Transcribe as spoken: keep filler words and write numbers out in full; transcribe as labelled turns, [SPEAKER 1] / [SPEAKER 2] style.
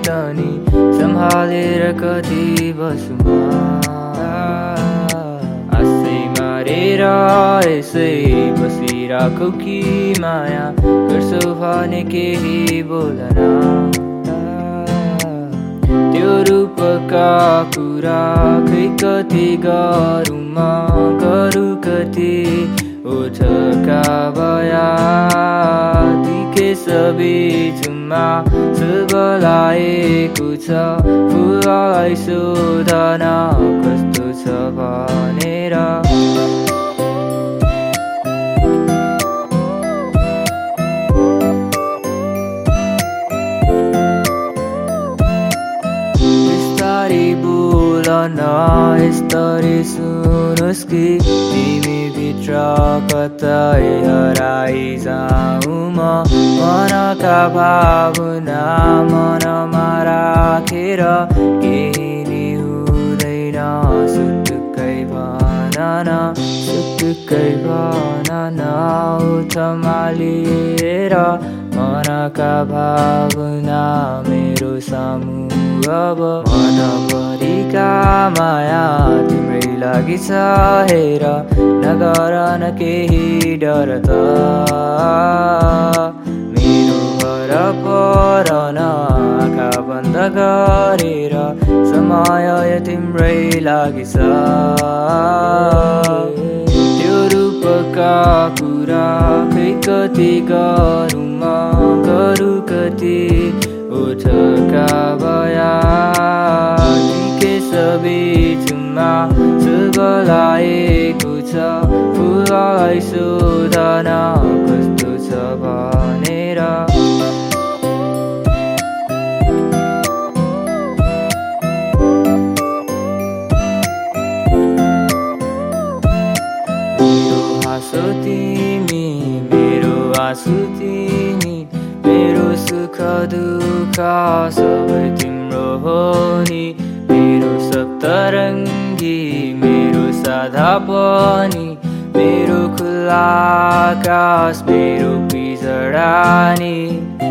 [SPEAKER 1] नि सम्हालेर कति बसुमा आशै मारेर यसै बसिरहेको कि माया गर्छौ भने केही बोलन त्यो रूपका कुरा खै कति गरौँ म गरौँ कति ओठका बया दिखे सबैजुमा सबलाएको छ फुललाई सोधन कस्तो छ भनेर बोलन यस्तरी सुनोस् कि तिमी भित्र कतै हराइजाऊ म मनका भावना मनमा राखेर केही नि हुँदैन सुटुक्कै भनन सुटुक्कै भनन ओठमा लिएर मनका भावना मेरो सामु अब मनभरिका माया तिम्रै लागि छ हेर नगर न केही डर त मेरो घर पर न आँखा बन्द गरेर समय तिम्रै लागि छ त्यो रूपका कुरा खै कति गरौँ म गरौँ कति ओठका बया दिखे सबैजुमा सबलाएको छ फुललाई सोधन कस्तो छ भनेर मेरो हाँसो तिमी मेरो आँसु तिमी मेरो सुख दुःख सबै तिम्रो हो नि मेरो सप्तरङ्गी मेरो साधा पनि मेरो खुला आकाश मेरो पिजडा नि